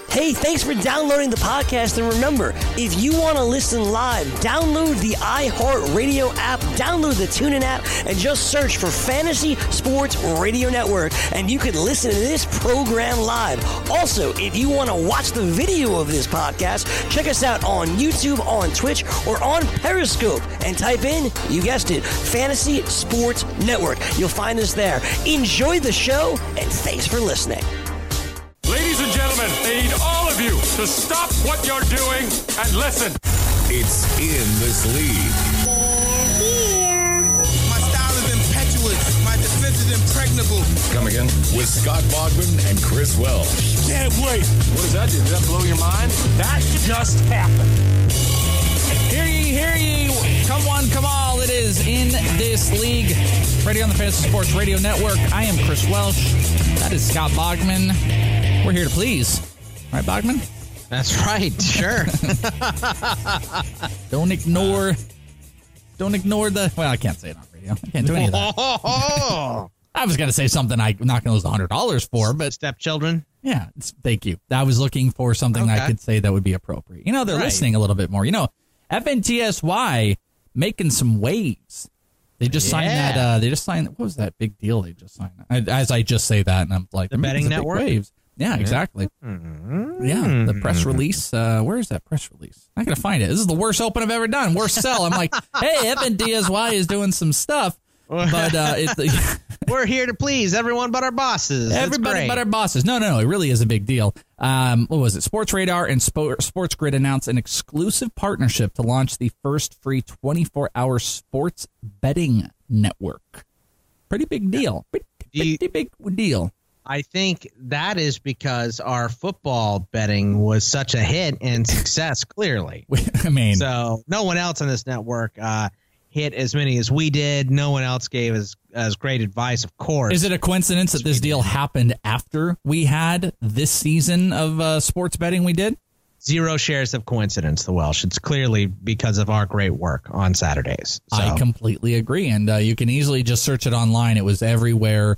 Hey, thanks for downloading the podcast. And remember, if you want to listen live, download the iHeartRadio app, download the TuneIn app, and just search for Fantasy Sports Radio Network, and you can listen to this program live. Also, if you want to watch the video of this podcast, check us out on YouTube, on Twitch, or on Periscope, and type in, you guessed it, Fantasy Sports Network. You'll find us there. Enjoy the show, and thanks for listening. Ladies and gentlemen, I need all of you to stop what you're doing and listen. It's In This League. My style is impetuous. My defense is impregnable. Come again? With Scott Bogman and Chris Welsh. Can't wait. What does that do? Did that blow your mind? That just happened. Hear ye, come one, come all. It is In This League, radio on the Fantasy Sports Radio Network. I am Chris Welsh. That is Scott Bogman. We're here to please. Right, Bogman? That's right, sure. Don't ignore the... Well, I can't say it on radio. I can't do any of that. I was going to say something I'm not going to lose $100 for, but... Stepchildren? Yeah, thank you. I was looking for something I could say that would be appropriate. You know, they're listening a little bit more. You know, FNTSY making some waves. They just signed that. They just signed. What was that big deal they just signed? As I just say that, and I'm like, the betting network. Waves. Yeah, exactly. Yeah, the press release. Where is that press release? I'm not gonna find it. This is the worst open I've ever done. Worst sell. I'm like, hey, FNTSY is doing some stuff, but we're here to please everyone but our bosses. Everybody but our bosses. No, it really is a big deal. What was it? Sports Radar and Sports Grid announced an exclusive partnership to launch the first free 24-hour sports betting network. Pretty big deal. Pretty big deal. I think that is because our football betting was such a hit and success, clearly. I mean, so no one else on this network hit as many as we did. No one else gave as great advice, of course. Is it a coincidence that this deal happened after we had this season of sports betting we did? Zero shares of coincidence, the Welsh. It's clearly because of our great work on Saturdays. So. I completely agree. And you can easily just search it online. It was everywhere.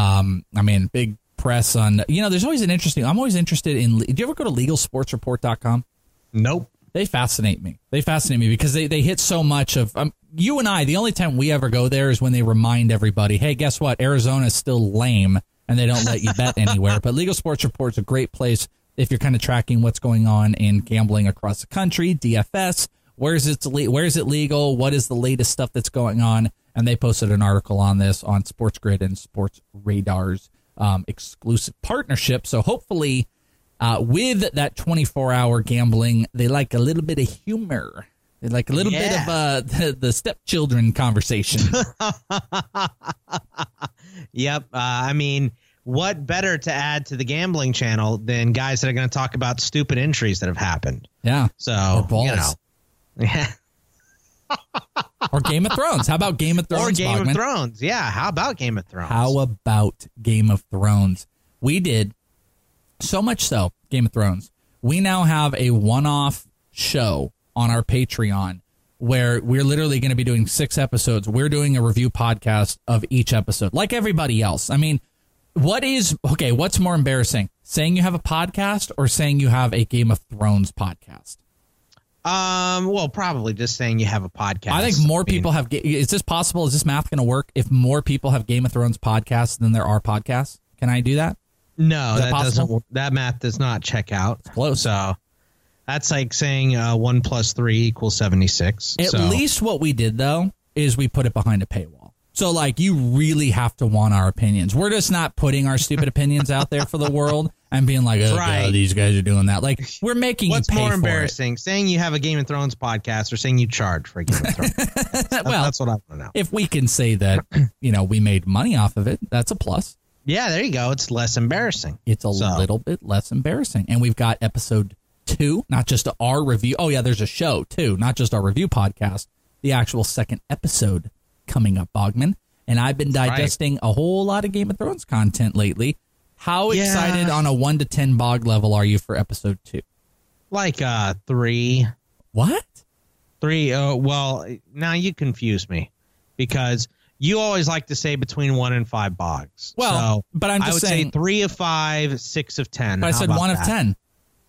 Big press on, there's always I'm always interested in, do you ever go to LegalSportsReport.com? Nope. They fascinate me. Because they hit so much of, you and I, the only time we ever go there is when they remind everybody, hey, guess what? Arizona's still lame and they don't let you bet anywhere. But Legal Sports Report's a great place if you're kind of tracking what's going on in gambling across the country, DFS, where is it legal? What is the latest stuff that's going on? And they posted an article on this on Sports Grid and Sports Radar's exclusive partnership. So hopefully with that 24-hour gambling, they like a little bit of humor. They like a little bit of the stepchildren conversation. Yep. What better to add to the gambling channel than guys that are going to talk about stupid injuries that have happened? Yeah. So, Yeah. Or Game of Thrones. How about Game of Thrones? Or Game Bogman? of Thrones. Yeah. How about Game of Thrones? How about Game of Thrones? We did so much so, Game of Thrones. We now have a one-off show on our Patreon where we're literally going to be doing 6 episodes. We're doing a review podcast of each episode, like everybody else. I mean, what's more embarrassing? Saying you have a podcast or saying you have a Game of Thrones podcast? Well, probably just saying you have a podcast. I think more people have. Is this possible? Is this math going to work? If more people have Game of Thrones podcasts than there are podcasts, can I do that? No, that doesn't. That math does not check out. It's close. So that's like saying 1 + 3 = 76. At least what we did though is we put it behind a paywall. So like you really have to want our opinions. We're just not putting our stupid opinions out there for the world and being like, oh, right. God, these guys are doing that. Like we're making What's you pay more for embarrassing, saying you have a Game of Thrones podcast or saying you charge for a Game of Thrones? Well, that's what I want to know. If we can say that, we made money off of it, that's a plus. Yeah, there you go. It's less embarrassing. It's a little bit less embarrassing. And we've got episode 2, not just our review. Oh, yeah, there's a show, too, not just our review podcast. The actual second episode coming up, Bogman. And I've been digesting a whole lot of Game of Thrones content lately. How excited on a 1 to 10 Bog level are you for episode 2? Like 3. What? 3. Well, now you confuse me because you always like to say between 1 and 5 Bogs. Well, but I'm just saying say 3 of 5, 6 of 10. But I said 1 of 10.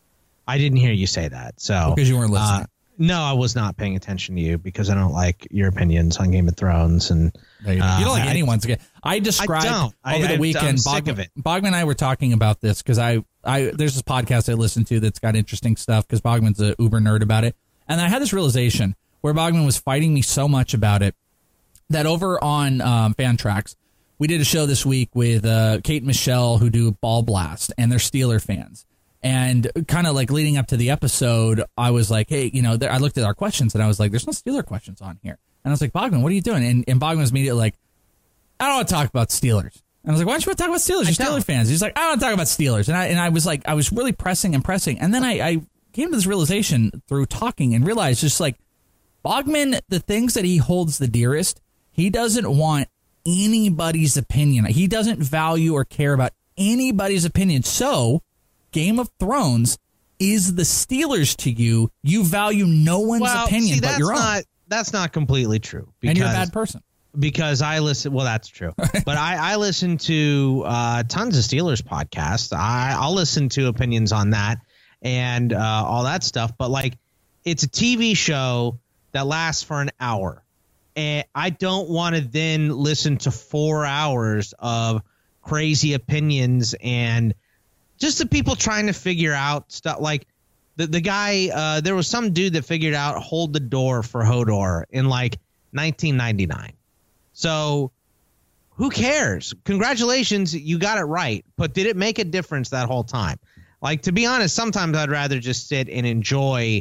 I didn't hear you say that. So Because you weren't listening. No, I was not paying attention to you because I don't like your opinions on Game of Thrones. And you don't like anyone's. I described over the weekend. I'm sick of it. Bogman and I were talking about this because there's this podcast I listen to that's got interesting stuff because Bogman's a uber nerd about it. And I had this realization where Bogman was fighting me so much about it that over on Fantrax, we did a show this week with Kate and Michelle who do Ball Blast, and they're Steeler fans. And kind of like leading up to the episode, I was like, hey, I looked at our questions and I was like, there's no Steeler questions on here. And I was like, Bogman, what are you doing? And Bogman was immediately like, I don't want to talk about Steelers. And I was like, why don't you want to talk about Steelers? You're Steeler fans. He's like, I don't want to talk about Steelers. And I was like, I was really pressing. And then I came to this realization through talking and realized just like Bogman, the things that he holds the dearest, he doesn't want anybody's opinion. He doesn't value or care about anybody's opinion. So Game of Thrones is the Steelers to you. You value no one's opinion but your own. That's not completely true. And you're a bad person. Because I listen. Well, that's true. But I listen to tons of Steelers podcasts. I'll listen to opinions on that and all that stuff. But like, it's a TV show that lasts for an hour. And I don't want to then listen to 4 hours of crazy opinions and just the people trying to figure out stuff. Like the guy, there was some dude that figured out Hold the Door for Hodor in like 1999. So who cares? Congratulations, you got it right. But did it make a difference that whole time? Like, to be honest, sometimes I'd rather just sit and enjoy,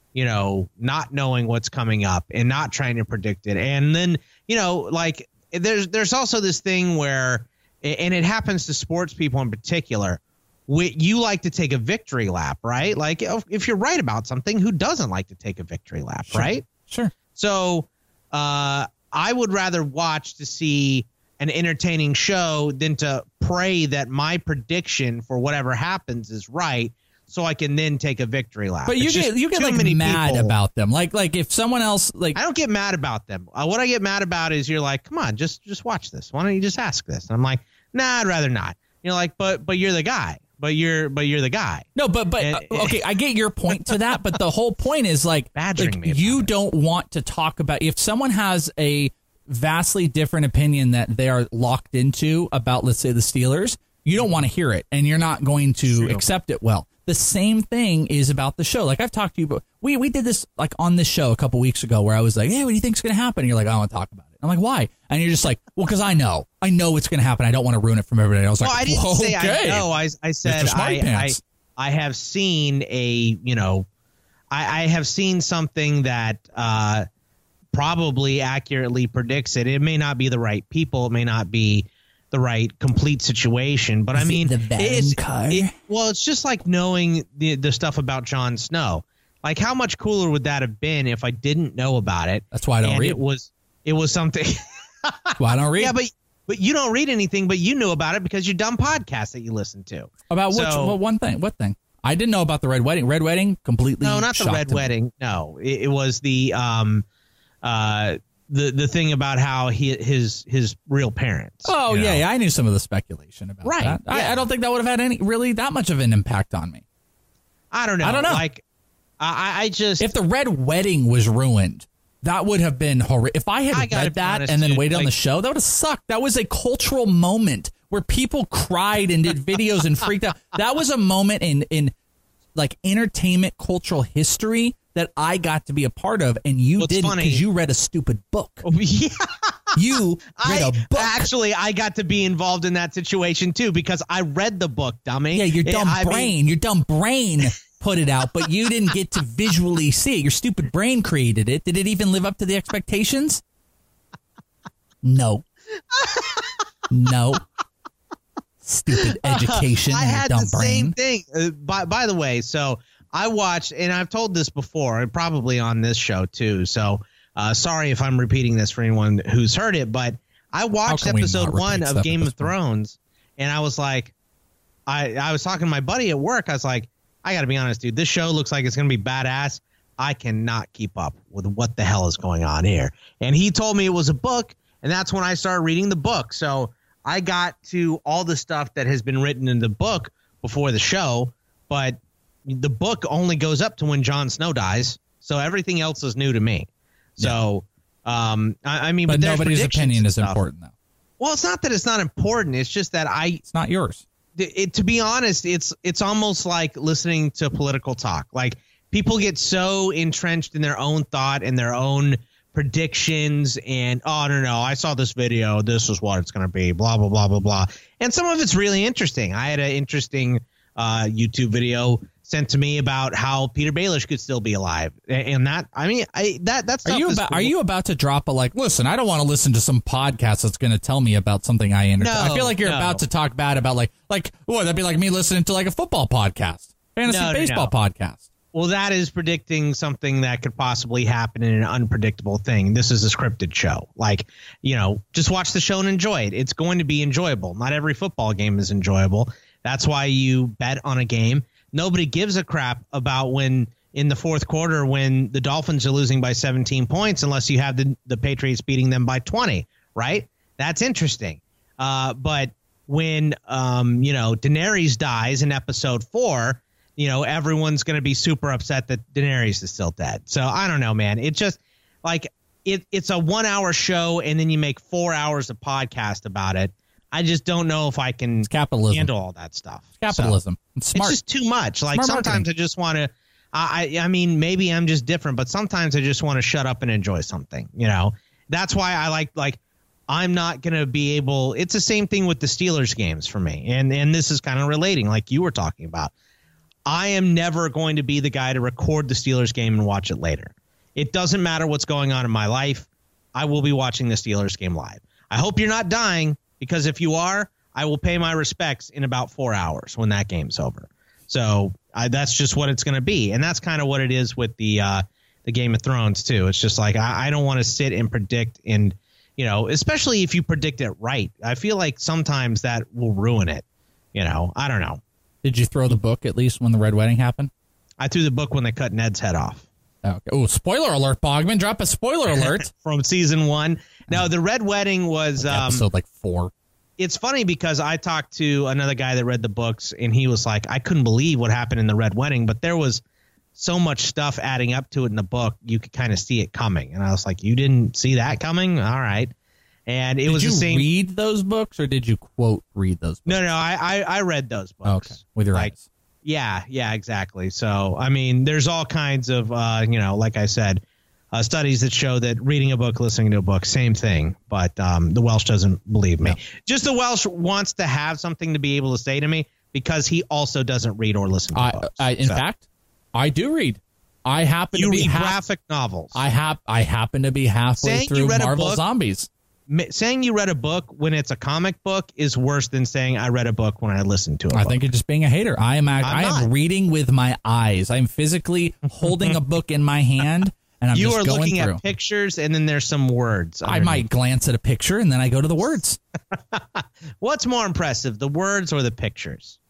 not knowing what's coming up and not trying to predict it. And then, like there's also this thing where, and it happens to sports people in particular, you like to take a victory lap, right? Like if you're right about something, who doesn't like to take a victory lap, right? Sure. So I would rather watch to see an entertaining show than to pray that my prediction for whatever happens is right, so I can then take a victory lap. But you get like mad about them. Like if someone else I don't get mad about them. What I get mad about is you're like, come on, just watch this. Why don't you just ask this? And I'm like, nah, I'd rather not. You're like, but you're the guy. But you're the guy. No, but okay, I get your point to that. But the whole point is like you don't want to talk about if someone has a vastly different opinion that they are locked into about, let's say, the Steelers. You don't want to hear it, and you're not going to accept it well. The same thing is about the show. Like I've talked to you, but we did this like on this show a couple weeks ago where I was like, hey, what do you think's going to happen? And you're like, I don't want to talk about it. I'm like, why? And you're just like, well, because I know what's going to happen. I don't want to ruin it from everybody else. Well, I didn't say I know. I said I have seen I have seen something that probably accurately predicts it. It may not be the right people. It may not be the right complete situation. But I mean, it's just like knowing the stuff about Jon Snow. Like, how much cooler would that have been if I didn't know about it? That's why I don't read. It was something. Well, I don't read. Yeah, but you don't read anything, but you knew about it because you dumb podcasts that you listen to. About one thing? What thing? I didn't know about the Red Wedding. Red Wedding completely. No, not the Red Wedding. No, it was the thing about how his real parents. Oh yeah, I knew some of the speculation about that. Yeah. I don't think that would have had really that much of an impact on me. I don't know. Like I just, if the Red Wedding was ruined, that would have been horrific. If I had read that and then waited on the show, that would have sucked. That was a cultural moment where people cried and did videos and freaked out. That was a moment in like entertainment cultural history that I got to be a part of, and you didn't because you read a stupid book. Oh, yeah. You read a book. Actually, I got to be involved in that situation too because I read the book, dummy. Yeah, your dumb brain put it out, but you didn't get to visually see it. Your stupid brain created it. Did it even live up to the expectations? No. Stupid education. I had dumb the brain. same thing. By the way, so I watched, and I've told this before, and probably on this show too. So sorry if I'm repeating this for anyone who's heard it, but I watched episode 1 of Game of Thrones, and I was like, I was talking to my buddy at work. I was like, I got to be honest, dude, this show looks like it's going to be badass. I cannot keep up with what the hell is going on here. And he told me it was a book, and that's when I started reading the book. So I got to all the stuff that has been written in the book before the show, but the book only goes up to when Jon Snow dies, so everything else is new to me. So, I mean, but there's nobody's predictions opinion and is stuff. important, though. Well, it's not that it's not important. It's just that It's not yours. to be honest, it's almost like listening to political talk. Like, people get so entrenched in their own thought and their own predictions and, oh, no, I saw this video. This is what it's going to be, blah, blah, blah, blah, blah. And some of it's really interesting. I had an interesting YouTube video sent to me about how Peter Baelish could still be alive. And that, I mean, that stuff is cool. Are you about to drop a, like, listen, I don't want to listen to some podcast that's going to tell me about something I understand. No, I feel like you're about to talk bad about, like, what, that'd be like me listening to, like, a football podcast, fantasy baseball podcast. Well, that is predicting something that could possibly happen in an unpredictable thing. This is a scripted show. Like, just watch the show and enjoy it. It's going to be enjoyable. Not every football game is enjoyable. That's why you bet on a game. Nobody gives a crap about when in the fourth quarter when the Dolphins are losing by 17 points unless you have the Patriots beating them by 20, right? That's interesting. But when, Daenerys dies in episode 4, everyone's going to be super upset that Daenerys is still dead. So I don't know, man. It's just like it's a 1 hour show and then you make 4 hours of podcast about it. I just don't know if I can handle all that stuff. It's capitalism. It's smart. It's just too much. Like, smart sometimes marketing. I just want to, I mean, maybe I'm just different, but sometimes I just want to shut up and enjoy something, That's why I like I'm not going to be able, it's the same thing with the Steelers games for me. And this is kind of relating, like you were talking about. I am never going to be the guy to record the Steelers game and watch it later. It doesn't matter what's going on in my life. I will be watching the Steelers game live. I hope you're not dying, because if you are, I will pay my respects in about 4 hours when that game's over. So that's just what it's going to be. And that's kind of what it is with the Game of Thrones, too. It's just like I don't want to sit and predict and, especially if you predict it right. I feel like sometimes that will ruin it. I don't know. Did you throw the book at least when the Red Wedding happened? I threw the book when they cut Ned's head off. Okay. Oh, spoiler alert, Bogman. Drop a spoiler alert. From season 1. No, the Red Wedding was episode 4. It's funny because I talked to another guy that read the books, and he was like, I couldn't believe what happened in the Red Wedding, but there was so much stuff adding up to it in the book, you could kind of see it coming. And I was like, you didn't see that coming? All right. And it was the same. Did you read those books, or did you quote read those books? No, I read those books. Okay, with your eyes. Yeah, exactly. So, I mean, there's all kinds of, like I said, studies that show that reading a book, listening to a book, same thing. But the Welsh doesn't believe me. No. Just the Welsh wants to have something to be able to say to me because he also doesn't read or listen to books. In fact, I do read. I happen to be graphic novels. I happen to be halfway through Marvel Zombies. Saying you read a book when it's a comic book is worse than saying I read a book when I listened to it. I think you're just being a hater. I am reading with my eyes. I'm physically holding a book in my hand, and I'm just going through. You are looking at pictures, and then there's some words. I might glance at a picture, and then I go to the words. What's more impressive, the words or the pictures?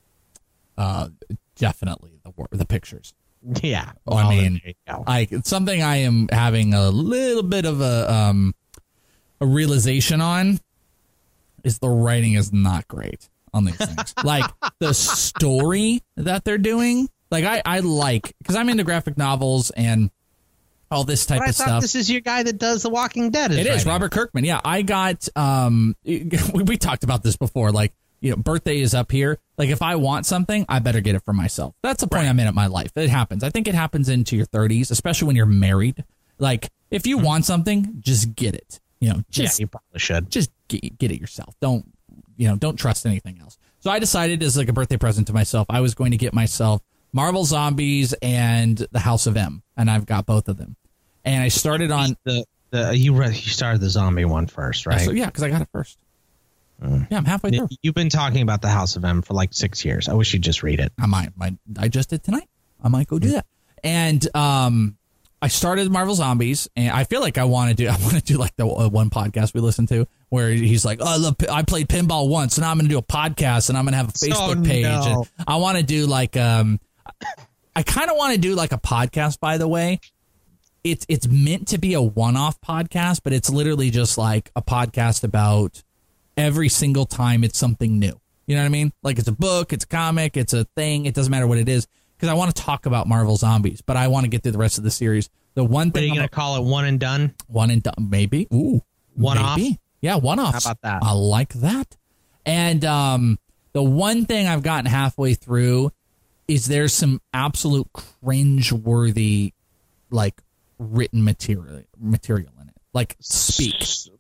Definitely the pictures. Yeah. Well, I mean, something I am having a little bit of a realization on is the writing is not great on these things. Like the story that they're doing, like I like, because I'm into graphic novels and all this type of stuff. I thought this is your guy that does The Walking Dead. It is Robert Kirkman. Yeah, I got. We talked about this before. Like, birthday is up here. Like, if I want something, I better get it for myself. That's the point I'm in my life. It happens. I think it happens into your 30s, especially when you're married. Like, if you want something, just get it. You probably should. Just get it yourself. Don't trust anything else. So I decided as like a birthday present to myself, I was going to get myself Marvel Zombies and The House of M, and I've got both of them. And I started on you started the zombie one first, right? So, yeah, because I got it first. Yeah, I'm halfway through. You've been talking about The House of M for like 6 years. I wish you'd just read it. I just did tonight. I might go do that. And I started Marvel Zombies, and I feel like I want to do like the one podcast we listened to where he's like, oh, I played pinball once, and I'm going to do a podcast, and I'm going to have a Facebook page. And I want to do like, I kind of want to do like a podcast, by the way. It's meant to be a one-off podcast, but it's literally just like a podcast about every single time it's something new. You know what I mean? Like it's a book, it's a comic, it's a thing. It doesn't matter what it is. because I want to talk about Marvel Zombies, but I want to get through the rest of the series. The one thing Are you going to call it one and done? One and done, maybe. Ooh, one maybe. off. Yeah, one off. How about that? I like that. And the one thing I've gotten halfway through is there's some absolute cringe-worthy, like, written material in it. Like, speak.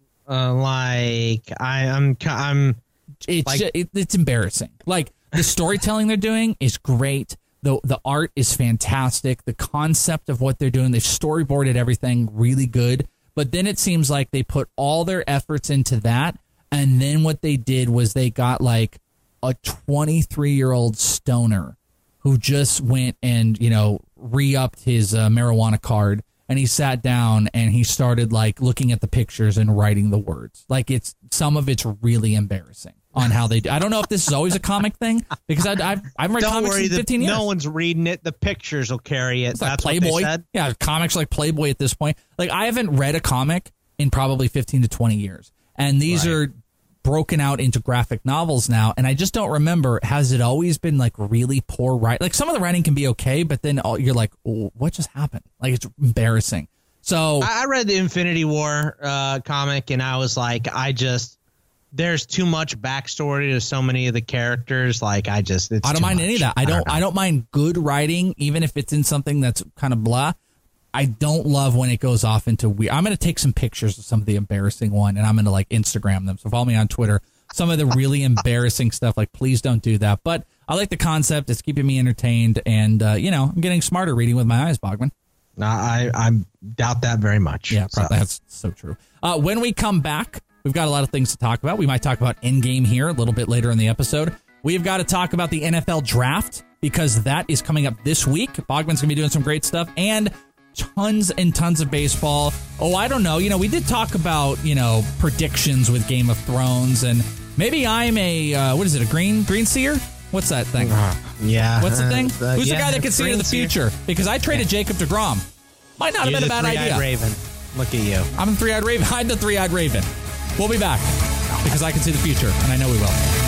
It's embarrassing. Like, the storytelling they're doing is great. The art is fantastic. The concept of what they're doing, they've storyboarded everything really good. But then it seems like they put all their efforts into that, and then what they did was they got like a 23-year-old stoner who just went and, re-upped his marijuana card, and he sat down and he started like looking at the pictures and writing the words. Like, some of it's really embarrassing on how they do. I don't know if this is always a comic thing, because I've read comics in 15 years. No one's reading it. The pictures will carry it. It's like That's Playboy. what they said. Yeah, comics like Playboy at this point. Like, I haven't read a comic in probably 15 to 20 years. And these are broken out into graphic novels now. And I just don't remember, has it always been like really poor writing? Like, some of the writing can be okay, but then you're like, oh, what just happened? Like, it's embarrassing. So I read the Infinity War comic, and I was like, there's too much backstory to so many of the characters. Like, I don't mind any of that. I don't mind good writing, even if it's in something that's kind of blah. I don't love when it goes off into weird. I'm going to take some pictures of some of the embarrassing one, and I'm going to like Instagram them. So follow me on Twitter. Some of the really embarrassing stuff, like, please don't do that. But I like the concept. It's keeping me entertained, and I'm getting smarter reading with my eyes, Bogman. I doubt that very much. Yeah, probably. That's so true. When we come back, we've got a lot of things to talk about. We might talk about Endgame here a little bit later in the episode. We've got to talk about the NFL draft, because that is coming up this week. Bogman's going to be doing some great stuff, and tons and tons of baseball. Oh, I don't know. We did talk about, predictions with Game of Thrones, and maybe I'm a green seer? What's that thing? Yeah. What's the thing? Who's the guy that can see into the future? Because I traded Jacob deGrom. Might not have been a bad idea. Raven. Look at you. I'm the three-eyed raven. I'm the three-eyed raven. We'll be back, because I can see the future, and I know we will.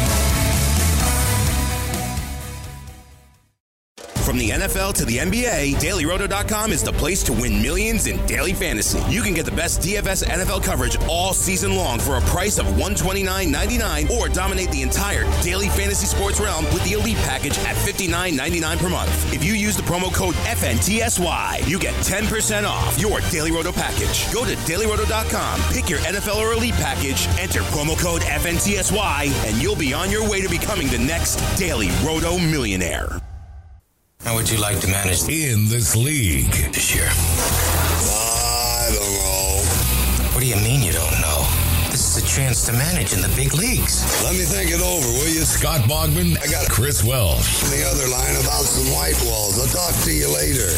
From the NFL to the NBA, DailyRoto.com is the place to win millions in daily fantasy. You can get the best DFS NFL coverage all season long for a price of $129.99, or dominate the entire daily fantasy sports realm with the Elite Package at $59.99 per month. If you use the promo code FNTSY, you get 10% off your Daily Roto package. Go to DailyRoto.com, pick your NFL or Elite Package, enter promo code FNTSY, and you'll be on your way to becoming the next Daily Roto millionaire. How would you like to manage in this league this year? I don't know. What do you mean you don't know? This is a chance to manage in the big leagues. Let me think it over, will you? Scott Bogman, I got Chris Welsh. The other line about some white walls. I'll talk to you later.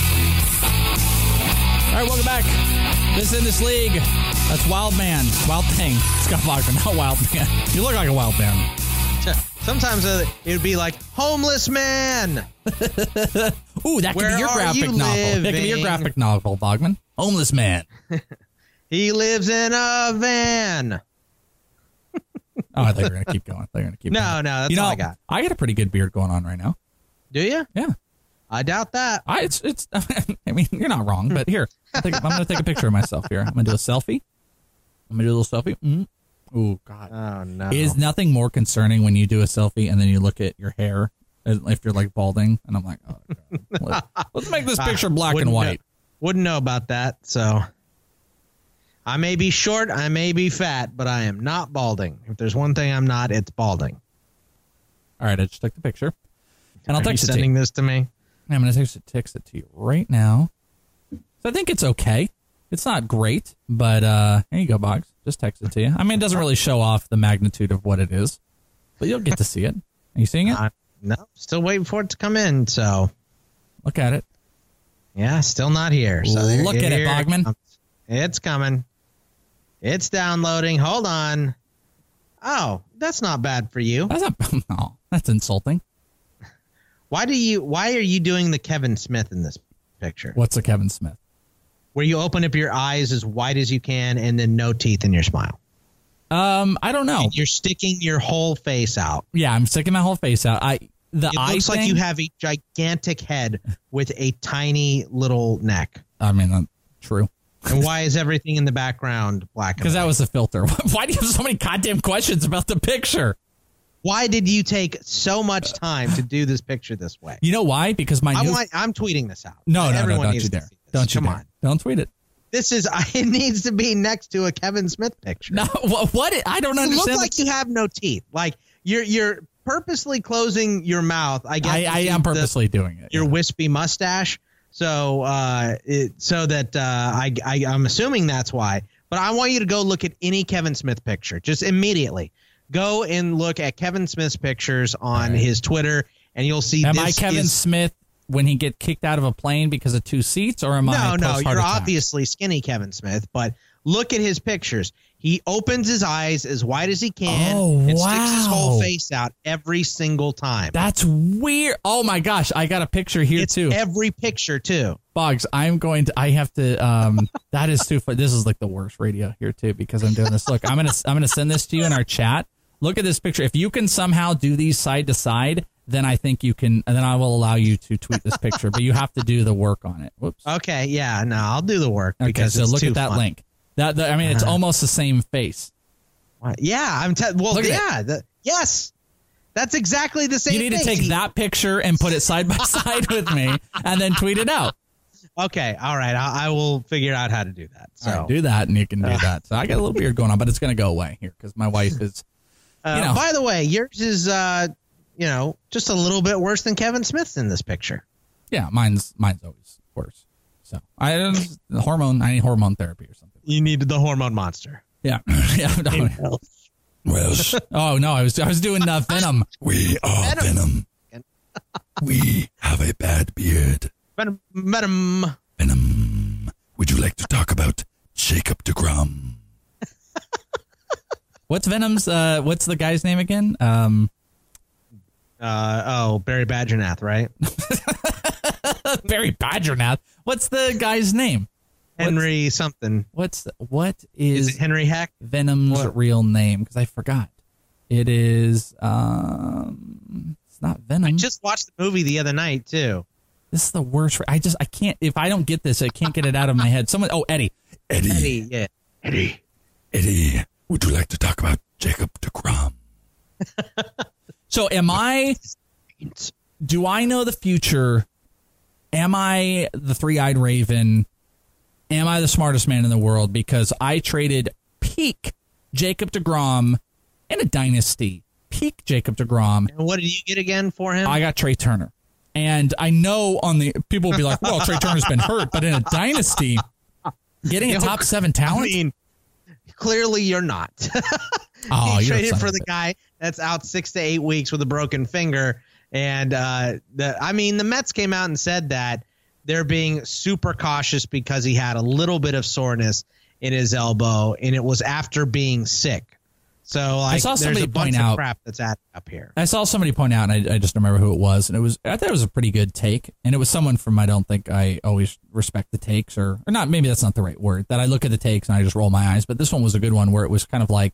All right, welcome back. This is In This League. That's Wild Man. Wild Thing. Scott Bogman, not Wild Man. You look like a wild man. Sometimes it would be like, homeless man. Ooh, that could be your graphic novel. That could be your graphic novel, Bogman. Homeless man. He lives in a van. Oh, I thought you were going to keep going. No, that's all I got. I got a pretty good beard going on right now. Do you? Yeah. I doubt that. It's. I mean, you're not wrong, but here, I'm going to take a picture of myself here. I'm going to do a selfie. I'm going to do a little selfie. Mm-hmm. Oh, God. Oh, no. Is nothing more concerning when you do a selfie and then you look at your hair if you're like balding? And I'm like, oh, God. Let's make this picture black and white. Wouldn't know about that. So I may be short, I may be fat, but I am not balding. If there's one thing I'm not, it's balding. All right, I just took the picture. And I'll text it to you. Sending this to me? I'm going to text it to you right now. So I think it's okay. It's not great, but here you go, Boggs. Just text it to you. I mean, it doesn't really show off the magnitude of what it is, but you'll get to see it. Are you seeing it? No, still waiting for it to come in, so. Look at it. Yeah, still not here. So look at it, Bogman. It's coming. It's downloading. Hold on. Oh, that's not bad for you. No, that's insulting. Why are you doing the Kevin Smith in this picture? What's a Kevin Smith? Where you open up your eyes as wide as you can and then no teeth in your smile. I don't know. You're sticking your whole face out. Yeah, I'm sticking my whole face out. It looks like you have a gigantic head with a tiny little neck. I mean, that's true. And why is everything in the background black? Because that was the filter. Why do you have so many goddamn questions about the picture? Why did you take so much time to do this picture this way? You know why? Because I'm tweeting this out. No, don't you dare. Don't you Come dare. on. Don't tweet it. It needs to be next to a Kevin Smith picture. No, what? I don't understand. You look like you have no teeth. Like you're purposely closing your mouth. I guess I am purposely doing it. Your wispy mustache. So I'm assuming that's why. But I want you to go look at any Kevin Smith picture. Just immediately go and look at Kevin Smith's pictures on his Twitter, and you'll see. Am I Kevin Smith when he get kicked out of a plane because of 2 seats, or am I? No, you're obviously skinny Kevin Smith. But look at his pictures. He opens his eyes as wide as he can and sticks his whole face out every single time. That's weird. Oh, my gosh. I got a picture here, too. Every picture, too. Boggs, I have to, that is too funny. This is like the worst radio here, too, because I'm doing this. Look, I'm gonna send this to you in our chat. Look at this picture. If you can somehow do these side to side, then I think you can, and then I will allow you to tweet this picture, but you have to do the work on it. Whoops. Okay. Yeah, no, I'll do the work. Because so look at that link. It's almost the same face. Yeah, yes, that's exactly the same. You need to take that picture and put it side by side with me, and then tweet it out. Okay, all right, I will figure out how to do that. So right, do that, and you can do that. So I got a little beard going on, but it's going to go away here because my wife is. By the way, yours is just a little bit worse than Kevin Smith's in this picture. Yeah, mine's always worse. So I need hormone therapy or something. You needed the hormone monster. Yeah. No. Well, oh no, I was doing Venom. We are Venom. We have a bad beard. Venom. Would you like to talk about Jacob deGrom? What's Venom's? What's the guy's name again? Barry Badgernath, right? Barry Badgernath. What's the guy's name? Henry something. What is it Henry Heck? Venom's real name? Because I forgot. It is. It's not Venom. I just watched the movie the other night too. This is the worst. I can't. If I don't get this, I can't get it out of my head. Someone. Oh, Eddie. Yeah. Eddie. Would you like to talk about Jacob deGrom? So do I know the future? Am I the three-eyed raven? Am I the smartest man in the world? Because I traded peak Jacob deGrom in a dynasty. Peak Jacob deGrom. And what did you get again for him? I got Trey Turner. And I know people will be like, well, Trey Turner's been hurt. But in a dynasty, getting a top 7 talent? I mean, clearly you're not. He traded for the guy that's out 6 to 8 weeks with a broken finger. And the Mets came out and said that they're being super cautious because he had a little bit of soreness in his elbow, and it was after being sick. So I saw somebody there's a bunch point out of crap that's added up here. I saw somebody point out, and I just don't remember who it was, and I thought it was a pretty good take, and it was someone from I don't think I always respect the takes or not. Maybe that's not the right word. That I look at the takes and I just roll my eyes, but this one was a good one where it was kind of like,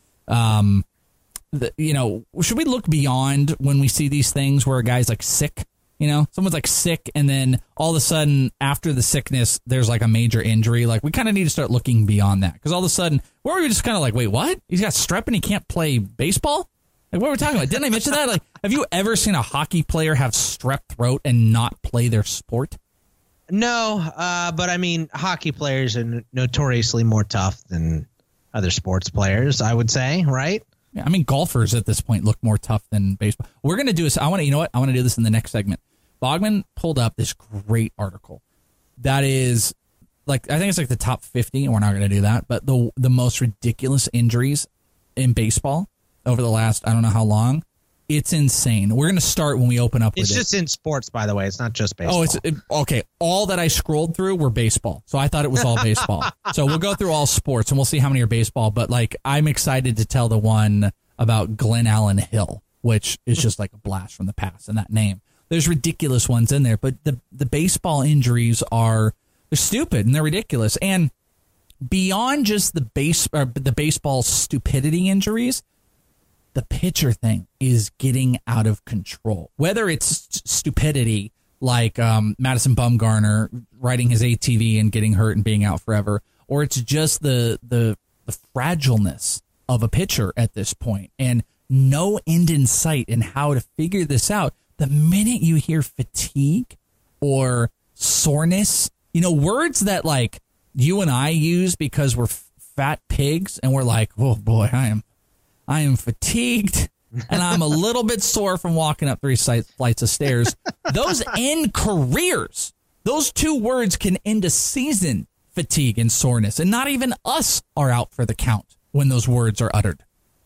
should we look beyond when we see these things where a guy's like sick? Someone's like sick, and then all of a sudden after the sickness, there's like a major injury. Like we kind of need to start looking beyond that, because all of a sudden, where were we just kind of like, wait, what? He's got strep and he can't play baseball? Like what were we talking about? Didn't I mention that? Like, have you ever seen a hockey player have strep throat and not play their sport? No, but I mean, hockey players are notoriously more tough than other sports players, I would say, right? Yeah, I mean, golfers at this point look more tough than baseball. We're going to do this. I want to do this in the next segment. Bogman pulled up this great article that is like, I think it's like the top 50, and we're not going to do that, but the most ridiculous injuries in baseball over the last, I don't know how long. It's insane. We're going to start when we open up with it. It's just in sports, by the way. It's not just baseball. Okay. All that I scrolled through were baseball. So I thought it was all baseball. So we'll go through all sports and we'll see how many are baseball. But like, I'm excited to tell the one about Glenn Allen Hill, which is just like a blast from the past in that name. There's ridiculous ones in there, but the baseball injuries they're stupid and they're ridiculous. And beyond just the baseball stupidity injuries, the pitcher thing is getting out of control. Whether it's stupidity, like Madison Bumgarner riding his ATV and getting hurt and being out forever, or it's just the fragileness of a pitcher at this point, and no end in sight in how to figure this out. The minute you hear fatigue or soreness, words that like you and I use because we're fat pigs and we're like, oh boy, I am fatigued and I'm a little bit sore from walking up 3 flights of stairs. Those end careers. Those 2 words can end a season, fatigue and soreness, and not even us are out for the count when those words are uttered.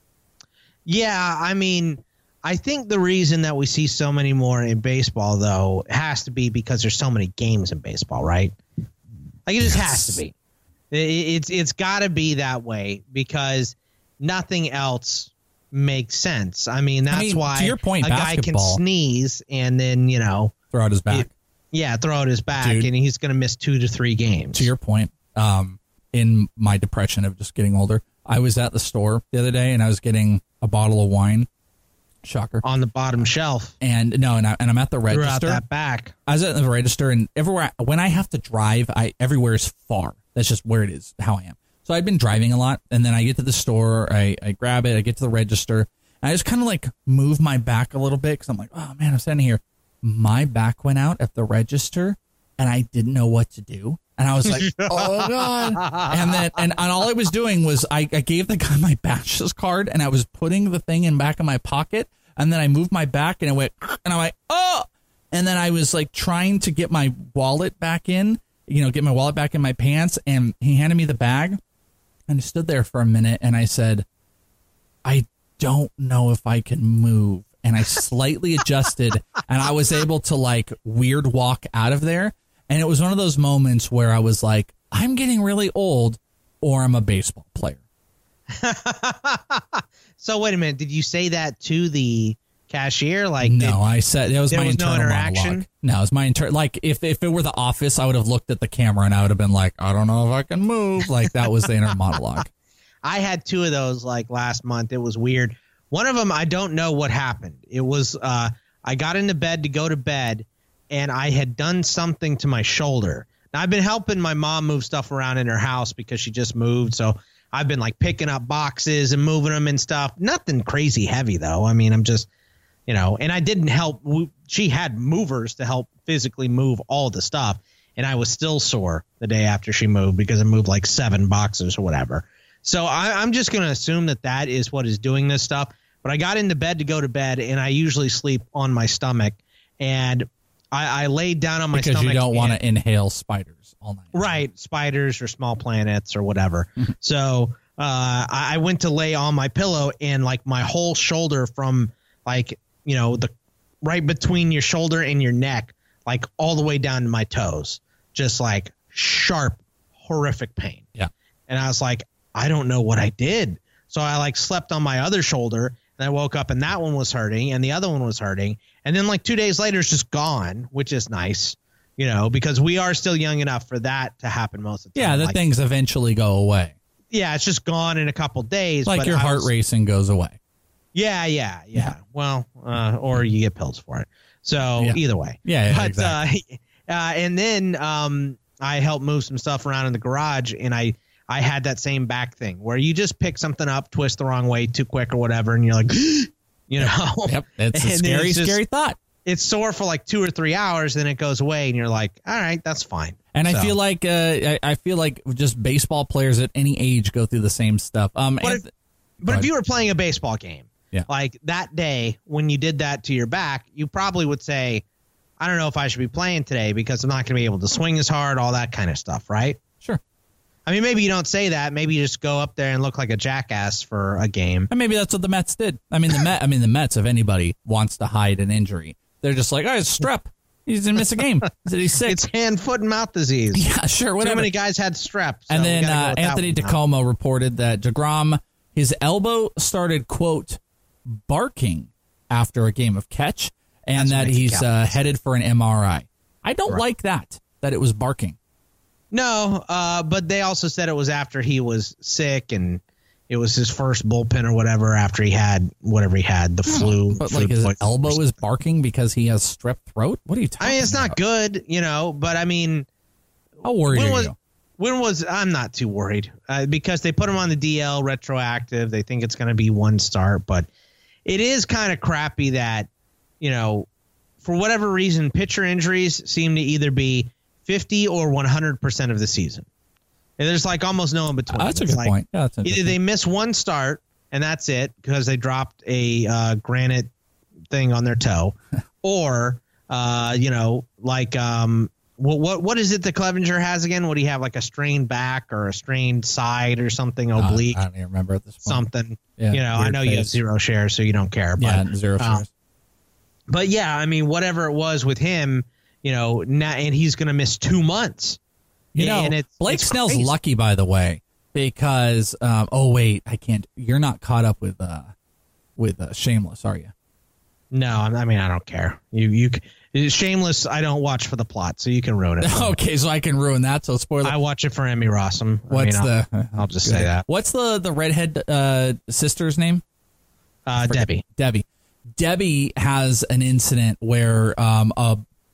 Yeah, I mean, I think the reason that we see so many more in baseball, though, has to be because there's so many games in baseball, right? Like, it just has to be. It's got to be that way because nothing else makes sense. I mean, that's why to your point, a guy can sneeze and then, throw out his back. Throw out his back, Dude, and he's going to miss 2 to 3 games. To your point, in my depression of just getting older, I was at the store the other day and I was getting a bottle of wine. Shocker. On the bottom shelf. And I'm at the register. Throw out that back. I was at the register, and everywhere when I have to drive, everywhere is far. That's just where it is, how I am. So I'd been driving a lot, and then I get to the store, I grab it, I get to the register, and I just kind of like move my back a little bit because I'm like, oh man, I'm standing here. My back went out at the register, and I didn't know what to do. And I was like, oh God. And all I was doing was I gave the guy my bachelor's card and I was putting the thing in back of my pocket. And then I moved my back and it went, and I'm like, oh. And then I was like trying to get my wallet back in, get my wallet back in my pants. And he handed me the bag and I stood there for a minute and I said, I don't know if I can move. And I slightly adjusted and I was able to like weird walk out of there. And it was one of those moments where I was like, I'm getting really old or I'm a baseball player. So wait a minute. Did you say that to the cashier? Like, no, I said it was my internal no interaction. Monologue. No, it was my like if it were The Office, I would have looked at the camera and I would have been like, I don't know if I can move. Like that was the inner monologue. I had 2 of those like last month. It was weird. One of them, I don't know what happened. It was I got into bed to go to bed. And I had done something to my shoulder. Now, I've been helping my mom move stuff around in her house because she just moved. So I've been like picking up boxes and moving them and stuff. Nothing crazy heavy, though. I mean, I'm just, and I didn't help. She had movers to help physically move all the stuff. And I was still sore the day after she moved because I moved like 7 boxes or whatever. So I'm just going to assume that is what is doing this stuff. But I got into bed to go to bed, and I usually sleep on my stomach. And I laid down on my stomach. Because you don't want to inhale spiders all night. Right. Spiders or small planets or whatever. So I went to lay on my pillow and like my whole shoulder from like, the right between your shoulder and your neck, like all the way down to my toes, just like sharp, horrific pain. Yeah. And I was like, I don't know what I did. So I like slept on my other shoulder. And I woke up and that one was hurting and the other one was hurting. And then like 2 days later, it's just gone, which is nice, because we are still young enough for that to happen most of the time. Yeah, the things eventually go away. Yeah, it's just gone in a couple days. Like your heart racing goes away. Yeah. Well, or you get pills for it. So either way. Yeah, but, exactly. And then I helped move some stuff around in the garage, and I had that same back thing where you just pick something up, twist the wrong way too quick or whatever, and you're like, Yep, it's a scary thought. It's sore for like 2 or 3 hours, then it goes away, and you're like, all right, that's fine. And I feel like just baseball players at any age go through the same stuff. But if you were playing a baseball game, like that day when you did that to your back, you probably would say, I don't know if I should be playing today because I'm not going to be able to swing as hard, all that kind of stuff, right? Sure. I mean, maybe you don't say that. Maybe you just go up there and look like a jackass for a game. And maybe that's what the Mets did. I mean, the Mets, if anybody wants to hide an injury, they're just like, oh, it's strep. He's going to miss a game. He's sick. It's hand, foot, and mouth disease. Yeah, sure. Whatever. Too many guys had strep. So and then Anthony Tacoma reported that DeGrom, his elbow started, quote, barking after a game of catch, and that he's headed for an MRI. I don't like that it was barking. No, but they also said it was after he was sick and it was his first bullpen or whatever after he had whatever he had, the flu. But like his elbow is barking because he has strep throat? What are you talking about? I mean, it's not good, but I mean, how worried are you? I'm not too worried because they put him on the DL retroactive. They think it's going to be one start, but it is kind of crappy that, for whatever reason, pitcher injuries seem to either be 50 or 100% of the season. And there's like almost no in between. That's a good point. Yeah, that's either they miss one start and that's it because they dropped a granite thing on their toe, or what is it that Clevenger has again? What do you have, like a strained back or a strained side or something oblique? I don't even remember at this point. Something. Yeah, I know you have 0 shares, so you don't care. But, 0 shares. But yeah, I mean, whatever it was with him, now, and he's going to miss 2 months. Blake Snell's crazy. Lucky, by the way, because I can't. You're not caught up with Shameless, are you? No, I mean, I don't care. You Shameless, I don't watch for the plot, so you can ruin it. Okay, so I can ruin that. So spoiler. I watch it for Emmy Rossum. I'll just say that. What's the redhead sister's name? Debbie. Debbie has an incident where a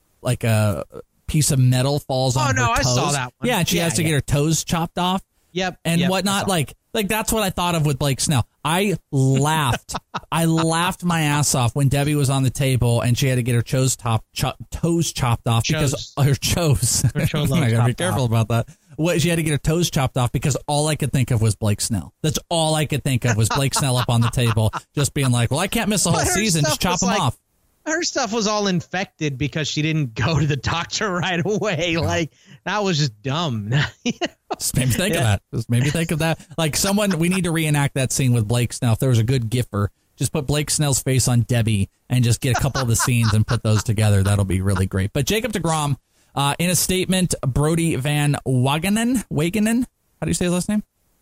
piece of metal falls on her toes. I saw that one. Yeah, and she has to get her toes chopped off. Yep. And whatnot. Like that's what I thought of with Blake Snell. I laughed. I laughed my ass off when Debbie was on the table and she had to get her toes chopped off because her toes. I gotta be careful about that. She had to get her toes chopped off because all I could think of was Blake Snell. That's all I could think of was Blake Snell up on the table, just being like, "Well, I can't miss the whole season. Just chop them off." Her stuff was all infected because she didn't go to the doctor right away. Like, that was just dumb. Just made me think of that. Just made me think of that. Like, we need to reenact that scene with Blake Snell. If there was a good giffer, just put Blake Snell's face on Debbie and just get a couple of the scenes and put those together. That'll be really great. But Jacob deGrom, in a statement, Brody Van Wagenen, how do you say his last name?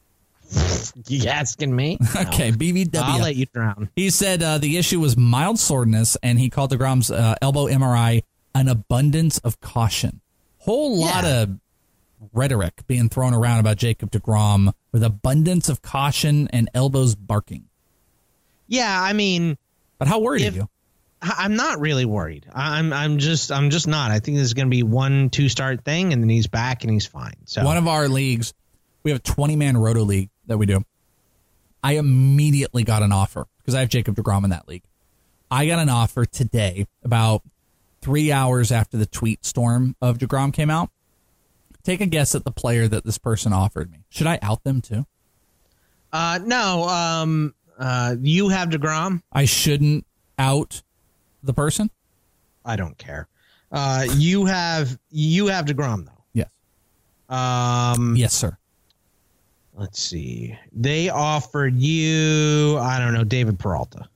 You asking me? Okay, BVW. I'll let you drown. He said the issue was mild soreness, and he called deGrom's elbow MRI an abundance of caution. Whole lot of rhetoric being thrown around about Jacob deGrom with abundance of caution and elbows barking. Yeah, I mean, but how worried are you? I'm not really worried. I'm just not. I think this is going to be 1-2 start thing, and then he's back and he's fine. So one of our leagues, we have a 20-man roto league that we do. I immediately got an offer because I have Jacob deGrom in that league. I got an offer today about 3 hours after the tweet storm of deGrom came out. Take a guess at the player that this person offered me. Should I out them too? No. You have deGrom. I shouldn't out the person. I don't care. You have deGrom though. Yes. Yes, sir. Let's see. They offered you, I don't know, David Peralta.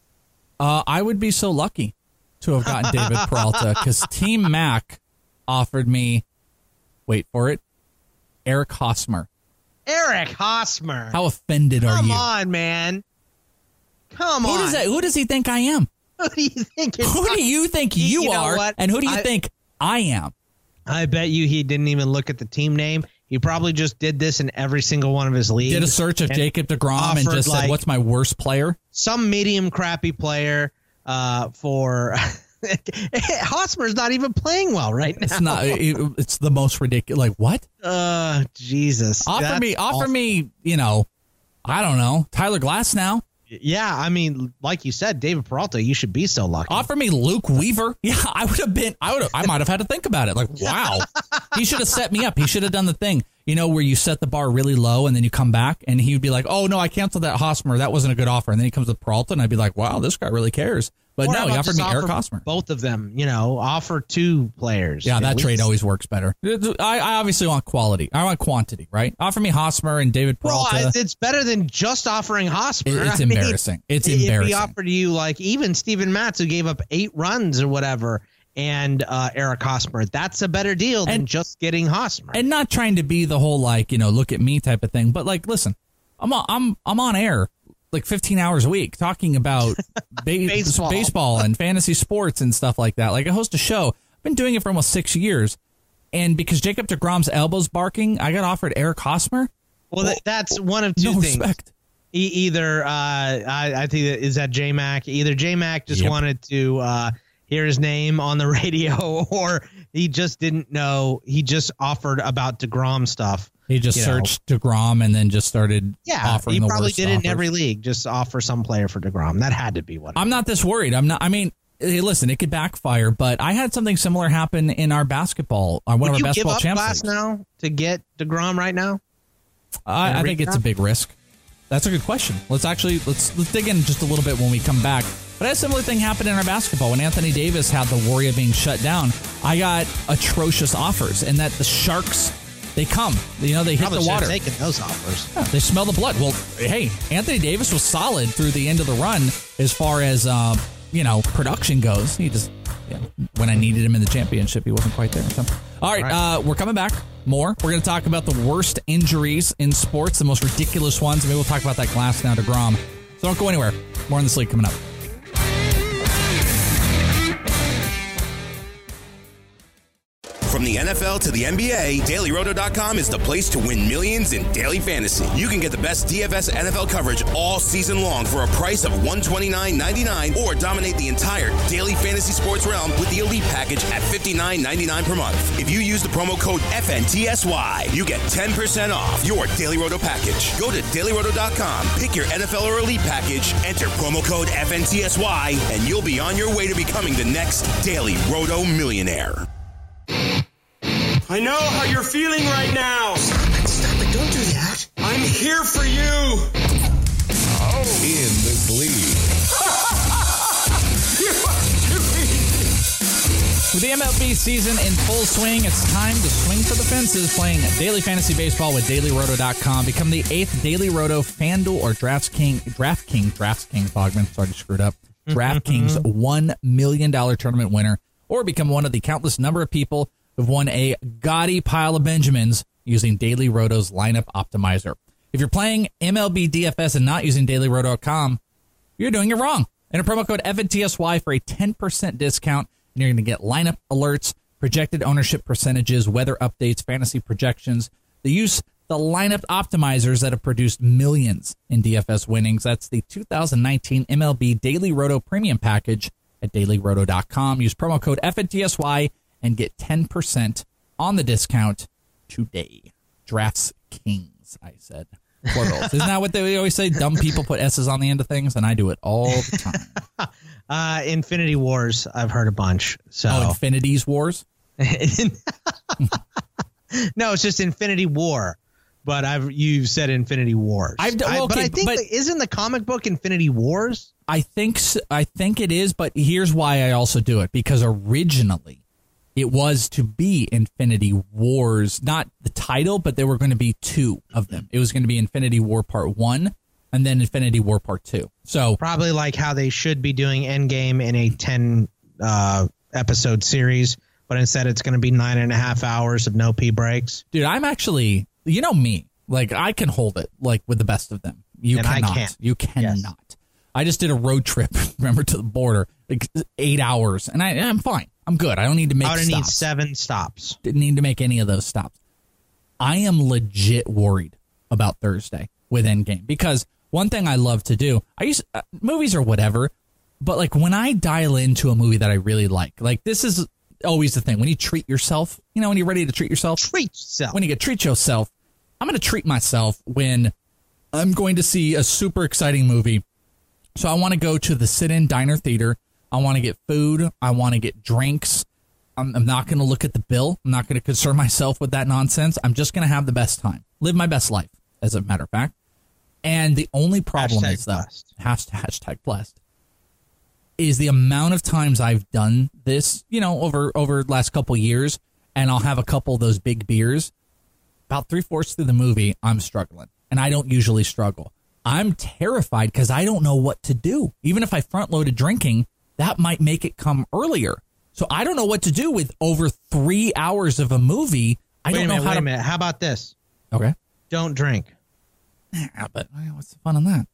I would be so lucky to have gotten David Peralta because Team Mac offered me, wait for it, Eric Hosmer. Eric Hosmer. How offended are you? Come on, man. Come on. Who does he think I am? Who do you think? Who do you think you are? What? And who do you think I am? I bet you he didn't even look at the team name. He probably just did this in every single one of his leagues. Did a search of Jacob deGrom and just said, what's my worst player? Some medium crappy player for Hosmer's not even playing well right now. It's not. It's the most ridiculous. Like, what? Jesus. Offer me, I don't know, Tyler Glasnow. Yeah, I mean, like you said, David Peralta, you should be so lucky. Offer me Luke Weaver. Yeah, I might have had to think about it. Like, wow, he should have set me up. He should have done the thing, where you set the bar really low and then you come back and he would be like, oh, no, I canceled that Hosmer. That wasn't a good offer. And then he comes with Peralta and I'd be like, wow, this guy really cares. But no, he offered me Eric Hosmer. Both of them, offer 2 players. Yeah, that trade always works better. I obviously want quality. I want quantity, right? Offer me Hosmer and David Peralta. Well, it's better than just offering Hosmer. It's embarrassing. It's embarrassing. If he offered you, like, even Steven Matz, who gave up 8 runs or whatever, and Eric Hosmer, that's a better deal than just getting Hosmer. And not trying to be the whole, like, look at me type of thing. But, like, listen, I'm on air like 15 hours a week talking about baseball and fantasy sports and stuff like that. Like, I host a show. I've been doing it for almost 6 years. And because Jacob deGrom's elbow's barking, I got offered Eric Hosmer. Well, that's one of 2 things. Respect. Either I think is that J-Mac. Either J-Mac just wanted to hear his name on the radio, or he just didn't know. He just offered about DeGrom stuff. He just searched DeGrom and then just started offering the worst offers. He probably did it in every league. Just offer some player for DeGrom. That had to be what. I'm not this worried. I'm not. I mean, hey, listen, it could backfire, but I had something similar happen in our basketball. One of our basketball champs. Would you give up Glass now to get DeGrom right now? I think it's a big risk. That's a good question. Let's dig in just a little bit when we come back. But a similar thing happened in our basketball when Anthony Davis had the worry of being shut down. I got atrocious offers, and that the Sharks, they come. They hit the water. Taking those offers. Yeah, they smell the blood. Well, hey, Anthony Davis was solid through the end of the run as far as production goes. He just when I needed him in the championship, he wasn't quite there. So, all right. We're coming back. More. We're going to talk about the worst injuries in sports, the most ridiculous ones. Maybe we'll talk about that Glass now to DeGrom. So don't go anywhere. More on this league coming up. From the NFL to the NBA, DailyRoto.com is the place to win millions in daily fantasy. You can get the best DFS NFL coverage all season long for a price of $129.99, or dominate the entire daily fantasy sports realm with the Elite Package at $59.99 per month. If you use the promo code FNTSY, you get 10% off your Daily Roto package. Go to DailyRoto.com, pick your NFL or Elite Package, enter promo code FNTSY, and you'll be on your way to becoming the next Daily Roto millionaire. I know how you're feeling right now. Stop it. Don't do that. I'm here for you. In this league. With the MLB season in full swing, it's time to swing for the fences playing daily fantasy baseball with DailyRoto.com. Become the 8th Daily Roto FanDuel or DraftKings, Bogman, sorry, screwed up. DraftKings $1 million tournament winner, or become one of the countless number of people who've won a gaudy pile of Benjamins using Daily Roto's lineup optimizer. If you're playing MLB DFS and not using DailyRoto.com, you're doing it wrong. Enter promo code FNTSY for a 10% discount, and you're going to get lineup alerts, projected ownership percentages, weather updates, fantasy projections. The lineup optimizers that have produced millions in DFS winnings. That's the 2019 MLB Daily Roto Premium Package at DailyRoto.com. Use promo code FNTSY and get 10% on the discount today. DraftKings, I said. Plurals. Isn't that what they always say? Dumb people put S's on the end of things, and I do it all the time. Infinity Wars, I've heard a bunch. So Infinity's Wars? No, it's just Infinity War. But you've said Infinity Wars. But I think isn't the comic book Infinity Wars? I think it is, but here's why I also do it. Because originally it was to be Infinity Wars, not the title, but there were going to be two of them. It was going to be Infinity War Part 1 and then Infinity War Part 2. So probably like how they should be doing Endgame in a 10 episode series, but instead it's going to be 9.5 hours of no pee breaks. Dude, I'm actually, you know me, like I can hold it like with the best of them. You cannot. I can't. You cannot. Yes. I just did a road trip, remember, to the border, like 8 hours, and I'm fine. I'm good. I don't need to make stops. I would need 7 stops. Didn't need to make any of those stops. I am legit worried about Thursday with Endgame, because one thing I love to do, movies or whatever, but like when I dial into a movie that I really like this is always the thing. When you treat yourself, when you're ready to treat yourself. Treat yourself. When you treat yourself, I'm going to treat myself when I'm going to see a super exciting movie. So I want to go to the sit-in diner theater. I want to get food. I want to get drinks. I'm not going to look at the bill. I'm not going to concern myself with that nonsense. I'm just going to have the best time. Live my best life, as a matter of fact. And the only problem is, though, hashtag blessed, is the amount of times I've done this, over the last couple years, and I'll have a couple of those big beers. About 3/4 through the movie, I'm struggling. And I don't usually struggle. I'm terrified because I don't know what to do. Even if I front-loaded drinking, that might make it come earlier. So I don't know what to do with over 3 hours of a movie. Wait a minute. How about this? Okay. Don't drink. Yeah, but what's the fun on that?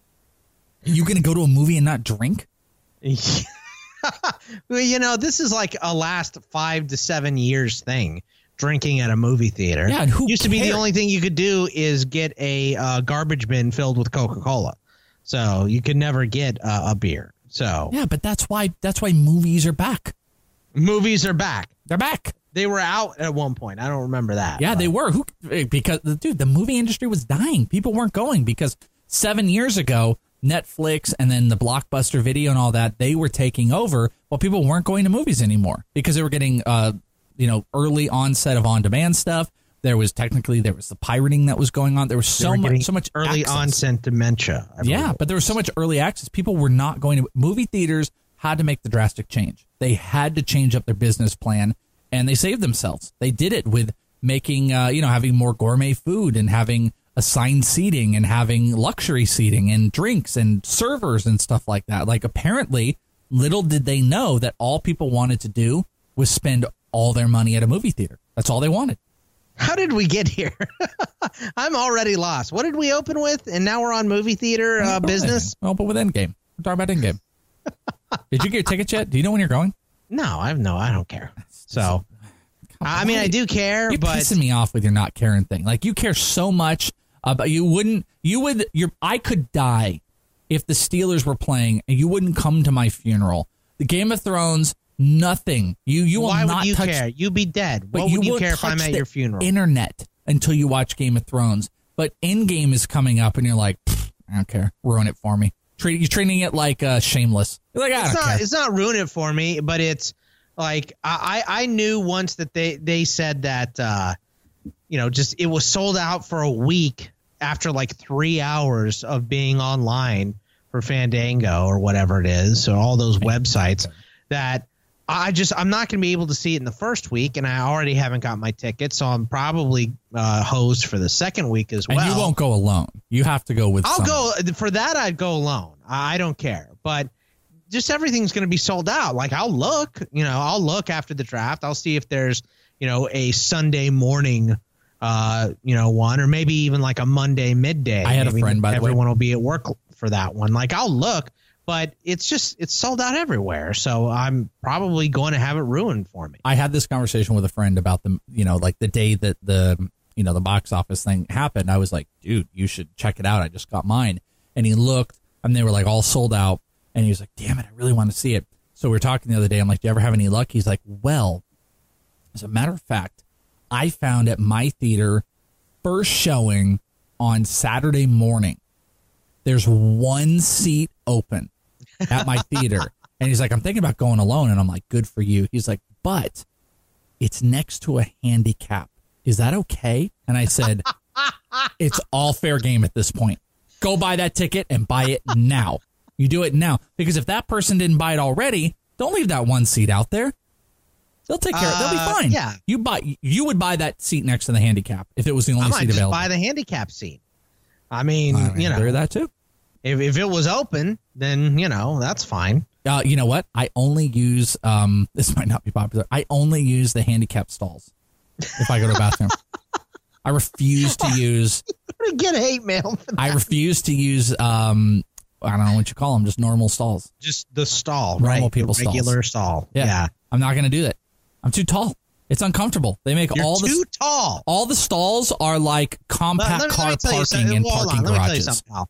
Are you going to go to a movie and not drink? Well, this is like a last 5 to 7 years thing. drinking at a movie theater. Yeah, and who used to be the cared? only thing you could do is get a garbage bin filled with Coca-Cola. So you could never get a beer. So Yeah, but that's why movies are back. movies are back. They're back. They were out at one point. I don't remember that. Yeah, but- they were. Because dude, the movie industry was dying. People weren't going because 7 years ago, Netflix and then the Blockbuster Video and all that, they were taking over. Well, people weren't going to movies anymore because they were getting early onset of on-demand stuff. There was the pirating that was going on. There was so much early access. onset dementia. I believe Yeah, it but there was so much early access. People were not going to movie theaters. Had to make the drastic change. They had to change up their business plan, and they saved themselves. They did it with making having more gourmet food and having assigned seating and having luxury seating and drinks and servers and stuff like that. Like, apparently, little did they know that all people wanted to do was spend all their money at a movie theater. That's all they wanted. How did we get here? I'm already lost. What did we open with? And now we're on movie theater business? Well, but with Endgame. We're talking about Endgame. Did you get your tickets yet? Do you know when you're going? No, I don't care. So, I mean, I do care, You're but pissing me off with your not caring thing. Like, you care so much about I could die if the Steelers were playing and you wouldn't come to my funeral. The Game of Thrones, nothing. You will why not would you touch, care? You'd be dead. but What would you won't care if I'm touch at the your funeral? Internet until you watch Game of Thrones. But Endgame is coming up and you're like, I don't care. Ruin it for me. You're treating it like Shameless. You're like, I don't care. It's not ruin it for me, but it's like I knew once that they said that just it was sold out for a week after like 3 hours of being online for Fandango or whatever it is. So all those websites that I'm not going to be able to see it in the first week, and I already haven't got my ticket, so I'm probably hosed for the second week as well. And you won't go alone. You have to go with I'll someone. go for that. I'd go alone. I don't care, but just everything's going to be sold out. Like I'll look after the draft. I'll see if there's, a Sunday morning, one, or maybe even like a Monday midday. I had a Maybe friend, by the way. everyone will be at work for that one. Like I'll look, but it's sold out everywhere. So I'm probably going to have it ruined for me. I had this conversation with a friend about the day that the box office thing happened. I was like, dude, you should check it out. I just got mine. And he looked and they were like all sold out. And he was like, damn it, I really want to see it. So we were talking the other day. I'm like, do you ever have any luck? He's like, well, as a matter of fact, I found at my theater first showing on Saturday morning, there's one seat open at my theater. And he's like, I'm thinking about going alone. And I'm like, good for you. He's like, but it's next to a handicap. Is that okay? And I said, it's all fair game at this point. Go buy that ticket and buy it now. You do it now. Because if that person didn't buy it already, don't leave that one seat out there. They'll take care of it. They'll be fine. Yeah. You would buy that seat next to the handicap if it was the only I might seat just available. buy the handicap seat. I mean, I agree with that too. If it was open, then, that's fine. You know what? I only use, this might not be popular. I only use the handicap stalls if I go to the bathroom. I refuse to use. Get hate mail for that. I refuse to use, I don't know what you call them, just normal stalls. Just the stall, Normal right? people's the regular stall. Yeah. I'm not going to do that. I'm too tall. It's uncomfortable. They make You're all too tall. All the stalls are like compact car parking and parking Let me tell you garages. something,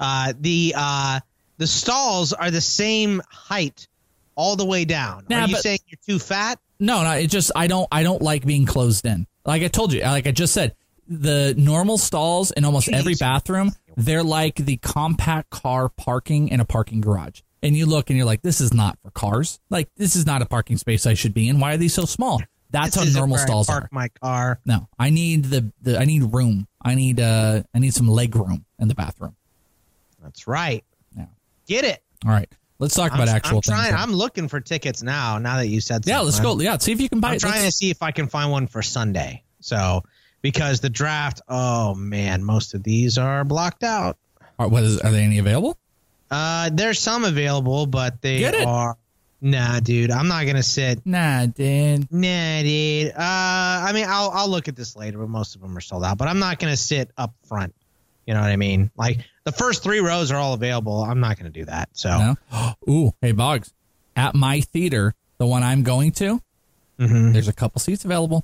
Al. The stalls are the same height all the way down. Nah, are you but- saying you're too fat? No, it just I don't like being closed in. Like I told you, like I just said, the normal stalls in almost every bathroom, they're like the compact car parking in a parking garage. And you look and you're like, this is not for cars. Like this is not a parking space I should be in. Why are these so small? That's This how isn't normal where I stalls park are. my car. No, I need I need room. I need some leg room in the bathroom. That's right. Yeah. Get it. All right. Let's talk about actual things. I'm looking for tickets now that you said something. Yeah, let's go. Yeah, see if you can buy I'm it. trying to see if I can find one for Sunday. So, because the draft, oh man, most of these are blocked out. Are they any available? There's some available, but they Get it. are. Nah, dude, I'm not gonna sit. Nah, dude. Nah, dude. I mean, I'll look at this later, but most of them are sold out. But I'm not gonna sit up front. You know what I mean? Like the first 3 rows are all available. I'm not gonna do that. So, No? Ooh, hey Boggs, at my theater, the one I'm going to, there's a couple seats available.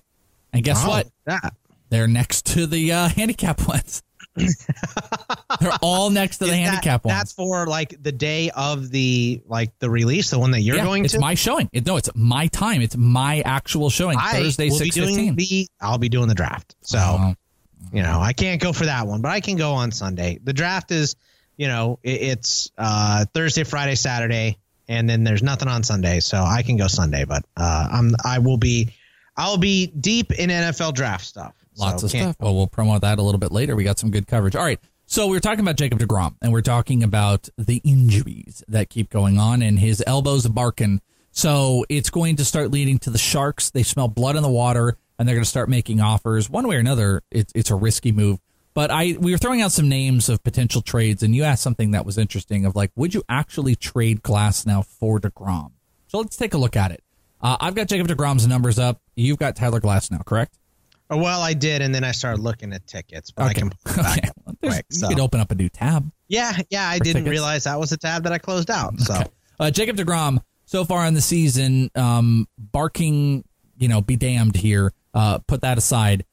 And guess what? That. They're next to the handicap ones. They're all next to the handicap ones. That's for like the day of the release, the one that you're going to. It's my showing. It's my time. It's my actual showing. Thursday, 6:15. I'll be doing the draft. So, I can't go for that one, but I can go on Sunday. The draft is, it's Thursday, Friday, Saturday, and then there's nothing on Sunday, so I can go Sunday. But I'll be deep in NFL draft stuff. Lots of stuff. Well, we'll promote that a little bit later. We got some good coverage. All right. So we were talking about Jacob deGrom, and we're talking about the injuries that keep going on, and his elbow's barking. So it's going to start leading to the Sharks. They smell blood in the water, and they're going to start making offers. One way or another, it's a risky move. But we were throwing out some names of potential trades, and you asked something that was interesting of like, would you actually trade Glasnow for deGrom? So let's take a look at it. I've got Jacob deGrom's numbers up. You've got Tyler Glasnow, correct? Well, I did, and then I started looking at tickets, but I can pull it back quick. You could open up a new tab. Yeah, I didn't realize that was a tab that I closed out. So, Jacob deGrom, so far in the season, barking, be damned here. Put that aside.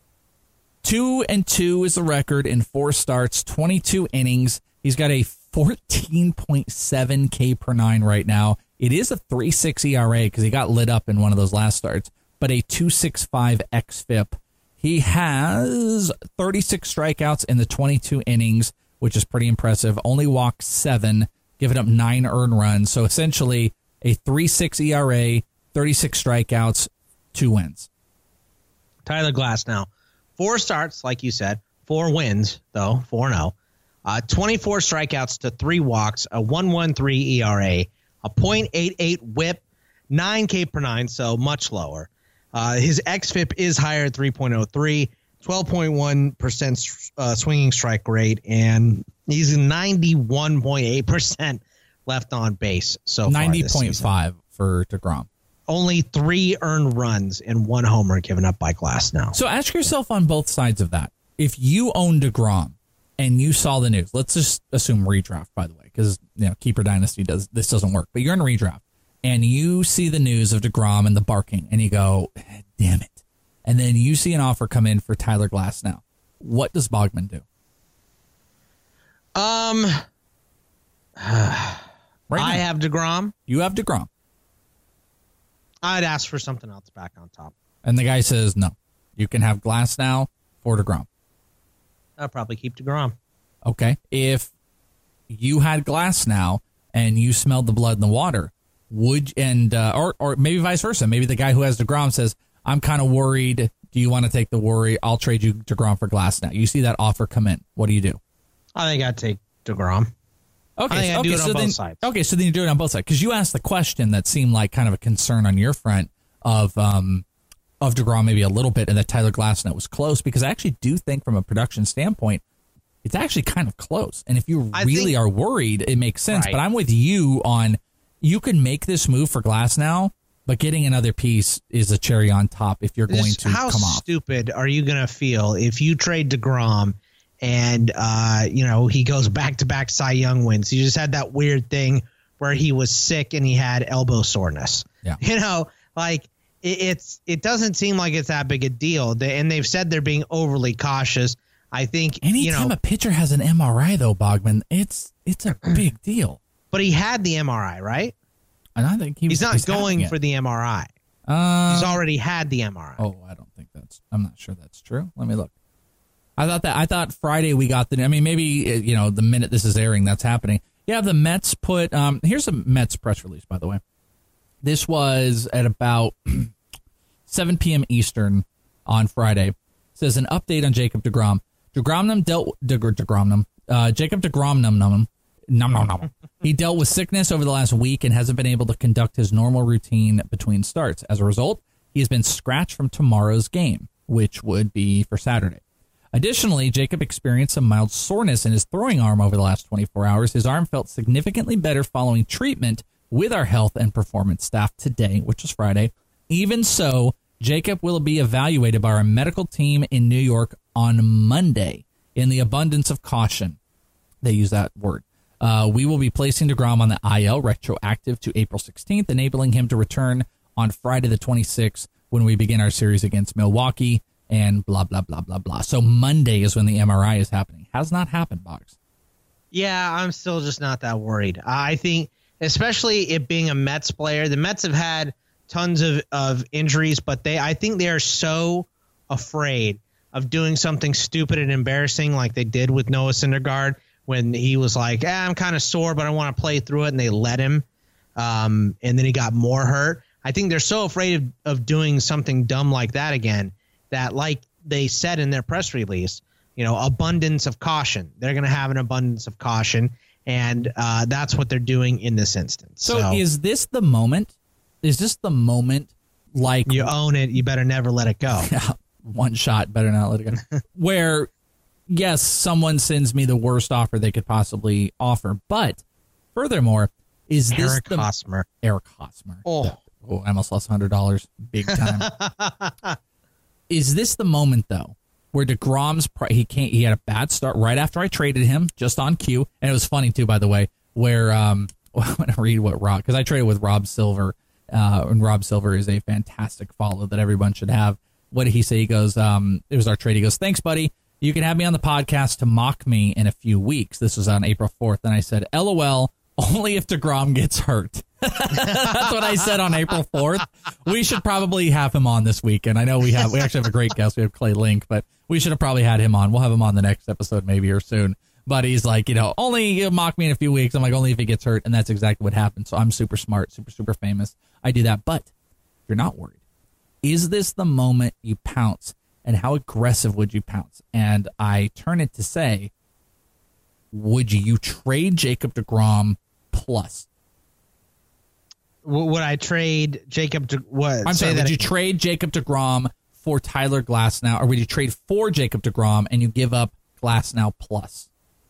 2-2 is the record in 4 starts, 22 innings. He's got a 14.7 K per 9 right now. It is a 3.6 ERA because he got lit up in one of those last starts, but a 2.65 xFIP. He has 36 strikeouts in the 22 innings, which is pretty impressive. Only walked 7, giving up 9 earned runs. So essentially a 3.6 ERA, 36 strikeouts, 2 wins. Tyler Glasnow, 4 starts, like you said, 4 wins, though, 4-0. 24 strikeouts to 3 walks, a 1.13 ERA, a .88 whip, 9 K per 9, so much lower. His xFIP is higher at 3.03, 12.1% swinging strike rate, and he's 91.8% left on base so far. 90.5 for deGrom. Only 3 earned runs and 1 homer given up by Glasnow. So ask yourself on both sides of that. If you own deGrom and you saw the news, let's just assume redraft, by the way, because Keeper Dynasty doesn't work, but you're in redraft. And you see the news of deGrom and the barking, and you go, damn it. And then you see an offer come in for Tyler Glasnow. What does Bogman do? I have deGrom. You have deGrom. I'd ask for something else back on top. And the guy says, no, you can have Glasnow for deGrom. I'll probably keep deGrom. Okay. If you had Glasnow and you smelled the blood in the water, or maybe vice versa. Maybe the guy who has deGrom says, I'm kind of worried. Do you want to take the worry? I'll trade you deGrom for Glasnow. You see that offer come in. What do? I think I'd take deGrom. Okay, I do it on both sides. Okay, so then you do it on both sides. Because you asked the question that seemed like kind of a concern on your front of deGrom maybe a little bit, and that Tyler Glasnow was close. Because I actually do think from a production standpoint, it's actually kind of close. And if you really are worried, it makes sense. Right. But I'm with you on, you can make this move for Glasnow, but getting another piece is a cherry on top if you're going to come off. How stupid are you going to feel if you trade deGrom and, he goes back-to-back Cy Young wins? He just had that weird thing where he was sick and he had elbow soreness. Yeah. It doesn't seem like it's that big a deal. And they've said they're being overly cautious. I think anytime a pitcher has an MRI, though, Bogman, it's a big deal. But he had the MRI, right? And I think he's not going for the MRI. He's already had the MRI. Oh, I'm not sure that's true. Let me look. I thought Friday we got maybe, the minute this is airing, that's happening. Yeah, the Mets put, here's a Mets press release, by the way. This was at about 7 p.m. Eastern on Friday. It says an update on Jacob deGrom. Jacob deGrom he dealt with sickness over the last week and hasn't been able to conduct his normal routine between starts. As a result, he has been scratched from tomorrow's game, which would be for Saturday. Additionally, Jacob experienced some mild soreness in his throwing arm over the last 24 hours. His arm felt significantly better following treatment with our health and performance staff today, which is Friday. Even so, Jacob will be evaluated by our medical team in New York on Monday. In the abundance of caution, they use that word. We will be placing deGrom on the IL retroactive to April 16th, enabling him to return on Friday the 26th when we begin our series against Milwaukee and blah, blah, blah, blah, blah. So Monday is when the MRI is happening. Has not happened, Boggs. Yeah, I'm still just not that worried. I think, especially it being a Mets player, the Mets have had tons of injuries, but I think they are so afraid of doing something stupid and embarrassing like they did with Noah Syndergaard when he was like, I'm kind of sore, but I want to play through it, and they let him. And then he got more hurt. I think they're so afraid of doing something dumb like that again that, like they said in their press release, abundance of caution. They're going to have an abundance of caution, and that's what they're doing in this instance. So is this the moment? Is this the moment, like... You own it, you better never let it go. Yeah, one shot, better not let it go. Where, yes, someone sends me the worst offer they could possibly offer, but furthermore, is this Eric Hosmer. Eric Hosmer. Oh, I almost lost $100. Big time. Is this the moment, though, where DeGrom's he had a bad start right after I traded him, just on cue, and it was funny too, by the way, where I'm going to read what Rob, because I traded with Rob Silver, and Rob Silver is a fantastic follow that everyone should have. What did he say? He goes, it was our trade. He goes, thanks, buddy. You can have me on the podcast to mock me in a few weeks. This was on April 4th, and I said, LOL, only if DeGrom gets hurt. That's what I said on April 4th. We should probably have him on this weekend. I know we actually have a great guest. We have Clay Link, but we should have probably had him on. We'll have him on the next episode maybe or soon. But he's like, only mock me in a few weeks. I'm like, only if he gets hurt. And that's exactly what happened. So I'm super smart, super, super famous. I do that. But if you're not worried, is this the moment you pounce? And how aggressive would you pounce? And I turn it to say, would you trade Jacob DeGrom plus? Would I trade Jacob to what? I'm sorry, would you trade Jacob DeGrom for Tyler Glasnow, or would you trade for Jacob DeGrom and you give up Glasnow plus?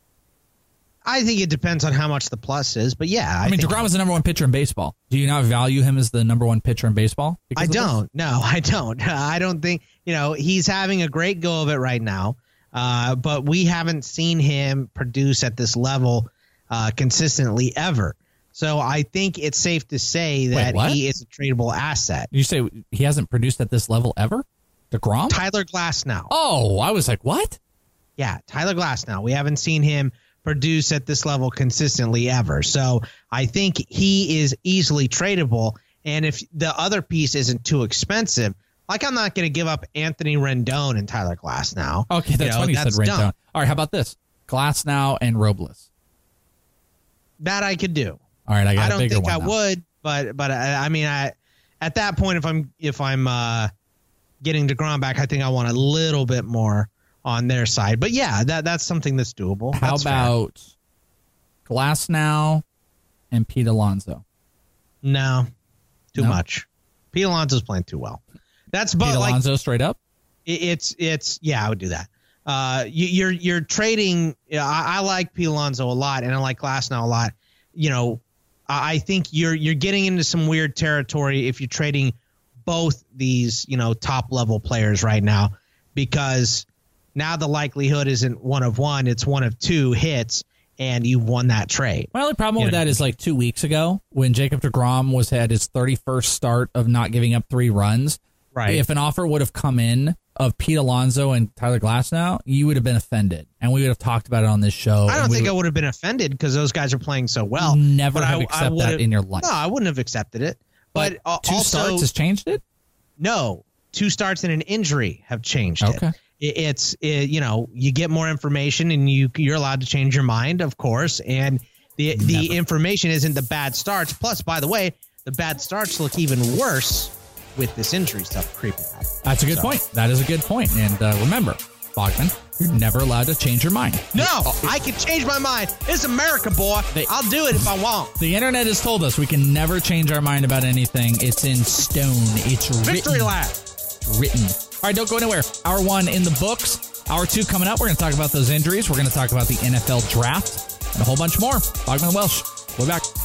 I think it depends on how much the plus is, but yeah. I mean, DeGrom is the number one pitcher in baseball. Do you not value him as the number one pitcher in baseball? I don't. No, I don't. I don't think, he's having a great go of it right now, but we haven't seen him produce at this level consistently ever. So I think it's safe to say that he is a tradable asset. You say he hasn't produced at this level ever? DeGrom? Tyler Glasnow. Oh, I was like, what? Yeah, Tyler Glasnow. We haven't seen him produce at this level consistently ever. So I think he is easily tradable. And if the other piece isn't too expensive, like I'm not going to give up Anthony Rendon and Tyler Glasnow. Okay, that's funny you said Rendon. Dumb. All right, how about this? Glasnow and Robles. That I could do. All right, I don't think I would, but I mean, at that point, if I'm getting DeGrom back, I think I want a little bit more on their side. But yeah, that's something that's doable. How about Glasnow and Pete Alonso? No, too much. Pete Alonso's playing too well. That's Pete Alonso straight up. It's yeah, I would do that. You're trading. I like Pete Alonso a lot, and I like Glasnow a lot. I think you're getting into some weird territory if you're trading both these, top level players right now, because now the likelihood isn't 1 of 1, it's 1 of 2 hits, and you won that trade. My only problem with that is like 2 weeks ago when Jacob DeGrom had his 31st start of not giving up 3 runs. Right. If an offer would have come in of Pete Alonso and Tyler Glasnow, you would have been offended, and we would have talked about it on this show. I don't think I would have been offended because those guys are playing so well. Never have accepted that in your life. No, I wouldn't have accepted it. But 2 starts has changed it? No, 2 starts and an injury have changed it. It's you get more information and you're allowed to change your mind, of course. And the information isn't the bad starts. Plus, by the way, the bad starts look even worse with this injury stuff creeping up. That's a good point. That is a good point. And remember, Bogman, you're never allowed to change your mind. No, I can change my mind. It's America, boy. I'll do it if I want. The internet has told us we can never change our mind about anything. It's in stone. It's written. Victory lap. Written. All right, don't go anywhere. Hour 1 in the books. Hour 2 coming up. We're going to talk about those injuries. We're going to talk about the NFL draft and a whole bunch more. Bogman Welsh. We'll be back.